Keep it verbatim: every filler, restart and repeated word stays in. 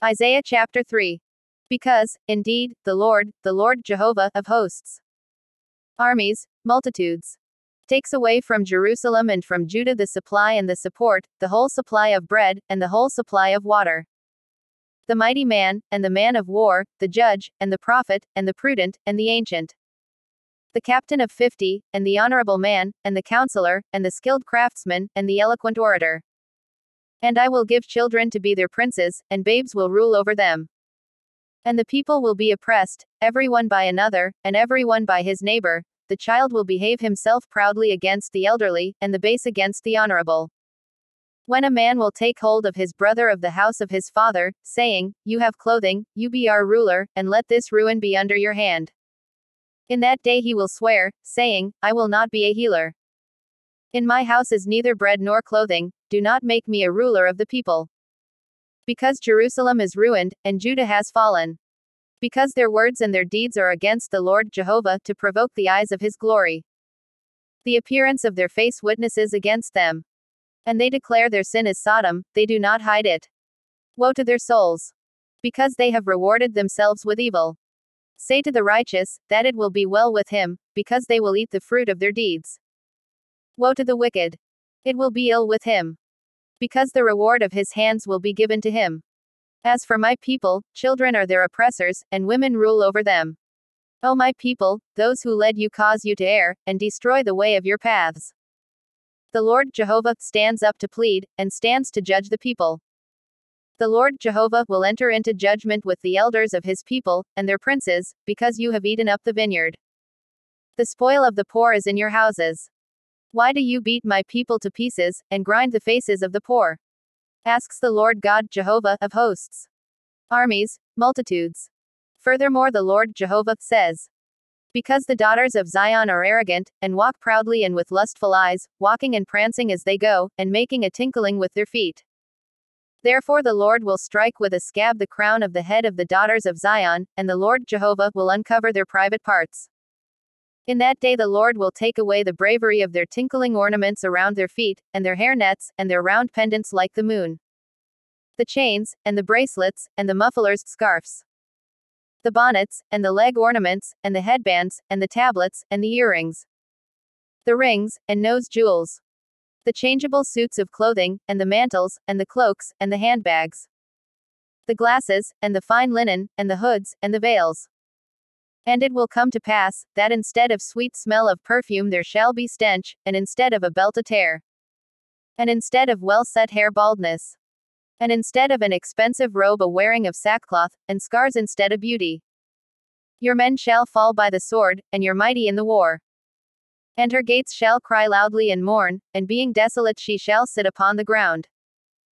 Isaiah chapter three. Because, indeed, the Lord, the Lord Jehovah, of hosts, armies, multitudes, takes away from Jerusalem and from Judah the supply and the support, the whole supply of bread, and the whole supply of water. The mighty man, and the man of war, the judge, and the prophet, and the prudent, and the ancient. The captain of fifty, and the honorable man, and the counselor, and the skilled craftsman, and the eloquent orator. And I will give children to be their princes, and babes will rule over them. And the people will be oppressed, every one by another, and every one by his neighbor. The child will behave himself proudly against the elderly, and the base against the honorable. When a man will take hold of his brother of the house of his father, saying, You have clothing, you be our ruler, and let this ruin be under your hand. In that day he will swear, saying, I will not be a healer. In my house is neither bread nor clothing, do not make me a ruler of the people. Because Jerusalem is ruined, and Judah has fallen. Because their words and their deeds are against the Lord Jehovah, to provoke the eyes of his glory. The appearance of their face witnesses against them. And they declare their sin is Sodom, they do not hide it. Woe to their souls! Because they have rewarded themselves with evil. Say to the righteous, that it will be well with him, because they will eat the fruit of their deeds. Woe to the wicked! It will be ill with him. Because the reward of his hands will be given to him. As for my people, children are their oppressors, and women rule over them. O my people, those who led you cause you to err, and destroy the way of your paths. The Lord Jehovah stands up to plead, and stands to judge the people. The Lord Jehovah will enter into judgment with the elders of his people, and their princes, because you have eaten up the vineyard. The spoil of the poor is in your houses. Why do you beat my people to pieces, and grind the faces of the poor? Asks the Lord God Jehovah, of hosts. Armies, multitudes. Furthermore the Lord Jehovah says, Because the daughters of Zion are arrogant, and walk proudly and with lustful eyes, walking and prancing as they go, and making a tinkling with their feet. Therefore the Lord will strike with a scab the crown of the head of the daughters of Zion, and the Lord Jehovah will uncover their private parts. In that day the Lord will take away the bravery of their tinkling ornaments around their feet, and their hair nets, and their round pendants like the moon. The chains, and the bracelets, and the mufflers, scarfs. The bonnets, and the leg ornaments, and the headbands, and the tablets, and the earrings. The rings, and nose jewels. The changeable suits of clothing, and the mantles, and the cloaks, and the handbags. The glasses, and the fine linen, and the hoods, and the veils. And it will come to pass, that instead of sweet smell of perfume there shall be stench, and instead of a belt a tear. And instead of well-set hair baldness. And instead of an expensive robe a wearing of sackcloth, and scars instead of beauty. Your men shall fall by the sword, and your mighty in the war. And her gates shall cry loudly and mourn, and being desolate she shall sit upon the ground.